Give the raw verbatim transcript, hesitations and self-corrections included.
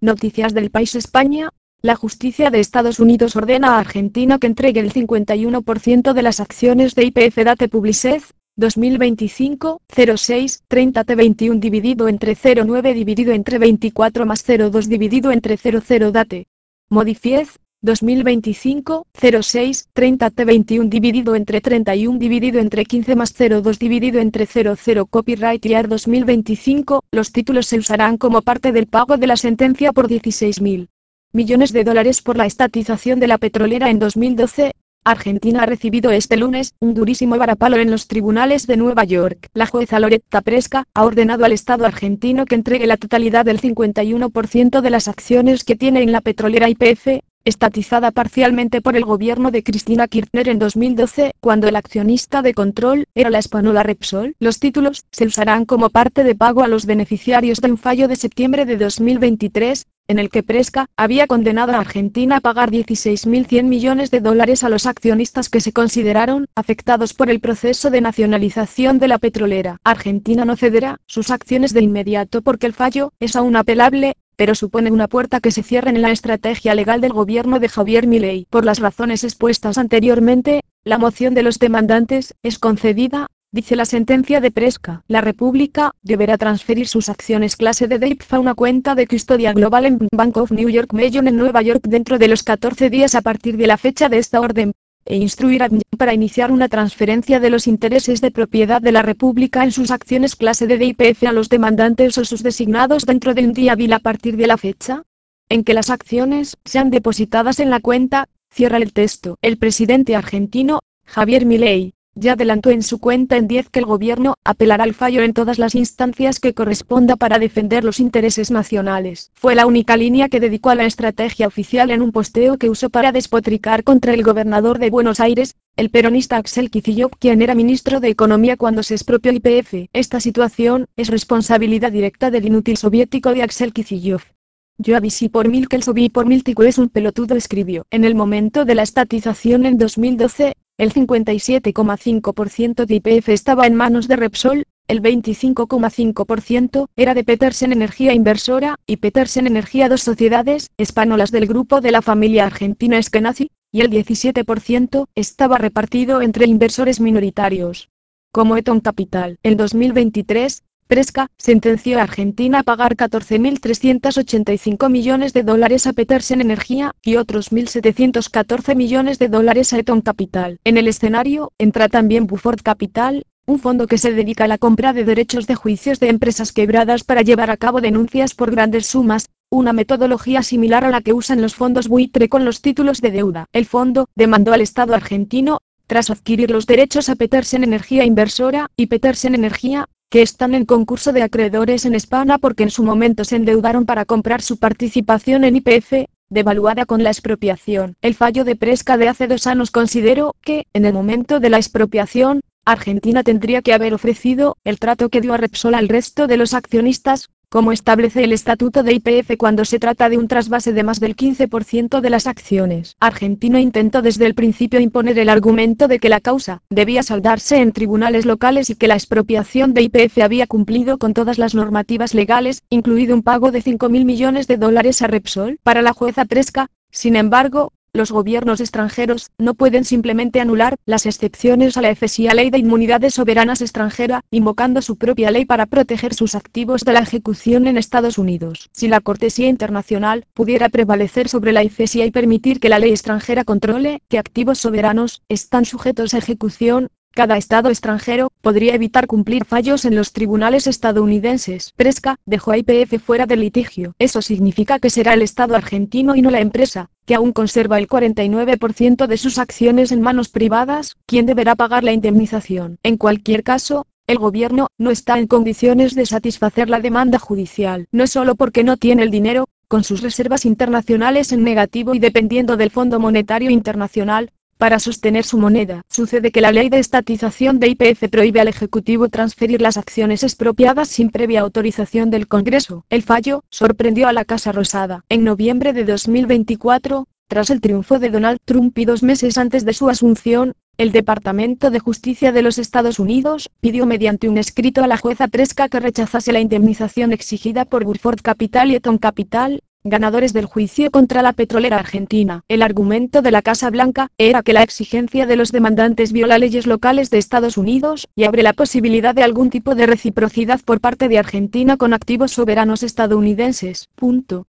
Noticias del País España. La justicia de Estados Unidos ordena a Argentina que entregue el cincuenta y uno por ciento de las acciones de Y P F Date Publicez, dos mil veinticinco, cero seis, treinta T veintiuno dividido entre cero nueve dividido entre veinticuatro más cero dos dividido entre cero cero Date. Modifiez, dos mil veinticinco, cero seis, treinta T veintiuno dividido entre treinta y uno dividido entre quince más cero dos dividido entre cero cero Copyright Year dos mil veinticinco, los títulos se usarán como parte del pago de la sentencia por dieciséis mil millones de dólares por la estatización de la petrolera en dos mil doce. Argentina ha recibido este lunes un durísimo varapalo en los tribunales de Nueva York. La jueza Loretta Presca ha ordenado al Estado argentino que entregue la totalidad del cincuenta y uno por ciento de las acciones que tiene en la petrolera Y P F, estatizada parcialmente por el gobierno de Cristina Kirchner en dos mil doce, cuando el accionista de control era la española Repsol. Los títulos se usarán como parte de pago a los beneficiarios de un fallo de septiembre de dos mil veintitrés, en el que Presca había condenado a Argentina a pagar dieciséis mil cien millones de dólares a los accionistas que se consideraron afectados por el proceso de nacionalización de la petrolera. Argentina no cederá sus acciones de inmediato porque el fallo es aún apelable, pero supone una puerta que se cierra en la estrategia legal del gobierno de Javier Milei. Por las razones expuestas anteriormente, la moción de los demandantes es concedida. Dice la sentencia de Presca, la República deberá transferir sus acciones clase D de I P F a una cuenta de custodia global en Bank of New York Mellon en Nueva York dentro de los catorce días a partir de la fecha de esta orden, e instruir a para iniciar una transferencia de los intereses de propiedad de la República en sus acciones clase D de Y P F a los demandantes o sus designados dentro de un día hábil a partir de la fecha en que las acciones sean depositadas en la cuenta. Cierra el texto. El presidente argentino, Javier Milei, ya adelantó en su cuenta en diez que el gobierno apelará al fallo en todas las instancias que corresponda para defender los intereses nacionales. Fue la única línea que dedicó a la estrategia oficial en un posteo que usó para despotricar contra el gobernador de Buenos Aires, el peronista Axel Kicillof, quien era ministro de Economía cuando se expropió Y P F. Esta situación es responsabilidad directa del inútil soviético de Axel Kicillof. Yo avisé por mil que el soviético por mil tico es un pelotudo, escribió. En el momento de la estatización en dos mil doce, el cincuenta y siete coma cinco por ciento de Y P F estaba en manos de Repsol, el veinticinco coma cinco por ciento era de Petersen Energía Inversora, y Petersen Energía, dos sociedades españolas del grupo de la familia argentina Eskenazi, y el diecisiete por ciento estaba repartido entre inversores minoritarios, como Eton Capital. En dos mil veintitrés, Presca sentenció a Argentina a pagar catorce mil trescientos ochenta y cinco millones de dólares a Petersen Energía, y otros mil setecientos catorce millones de dólares a Eton Capital. En el escenario, entra también Buford Capital, un fondo que se dedica a la compra de derechos de juicios de empresas quebradas para llevar a cabo denuncias por grandes sumas, una metodología similar a la que usan los fondos buitre con los títulos de deuda. El fondo demandó al Estado argentino, tras adquirir los derechos a Petersen Energía Inversora y Petersen Energía, que están en concurso de acreedores en España porque en su momento se endeudaron para comprar su participación en Y P F, devaluada con la expropiación. El fallo de Presca de hace dos años consideró que, en el momento de la expropiación, Argentina tendría que haber ofrecido el trato que dio a Repsol al resto de los accionistas, como establece el estatuto de Y P F cuando se trata de un trasvase de más del quince por ciento de las acciones. Argentina intentó desde el principio imponer el argumento de que la causa debía saldarse en tribunales locales y que la expropiación de Y P F había cumplido con todas las normativas legales, incluido un pago de cinco mil millones de dólares a Repsol. Para la jueza Presca, sin embargo, los gobiernos extranjeros no pueden simplemente anular las excepciones a la efesiva Ley de Inmunidades Soberanas extranjera, invocando su propia ley para proteger sus activos de la ejecución en Estados Unidos. Si la cortesía internacional pudiera prevalecer sobre la efesiva y permitir que la ley extranjera controle qué activos soberanos están sujetos a ejecución, cada Estado extranjero podría evitar cumplir fallos en los tribunales estadounidenses. Presca dejó a Y P F fuera del litigio. Eso significa que será el Estado argentino y no la empresa, que aún conserva el cuarenta y nueve por ciento de sus acciones en manos privadas, quien deberá pagar la indemnización. En cualquier caso, el gobierno no está en condiciones de satisfacer la demanda judicial, no solo porque no tiene el dinero, con sus reservas internacionales en negativo y dependiendo del Fondo Monetario Internacional, para sostener su moneda. Sucede que la ley de estatización de Y P F prohíbe al Ejecutivo transferir las acciones expropiadas sin previa autorización del Congreso. El fallo sorprendió a la Casa Rosada. En noviembre de dos mil veinticuatro, tras el triunfo de Donald Trump y dos meses antes de su asunción, El Departamento de Justicia de los Estados Unidos pidió mediante un escrito a la jueza Tresca que rechazase la indemnización exigida por Burford Capital y Eton Capital, ganadores del juicio contra la petrolera argentina. El argumento de la Casa Blanca era que la exigencia de los demandantes viola leyes locales de Estados Unidos y abre la posibilidad de algún tipo de reciprocidad por parte de Argentina con activos soberanos estadounidenses. Punto.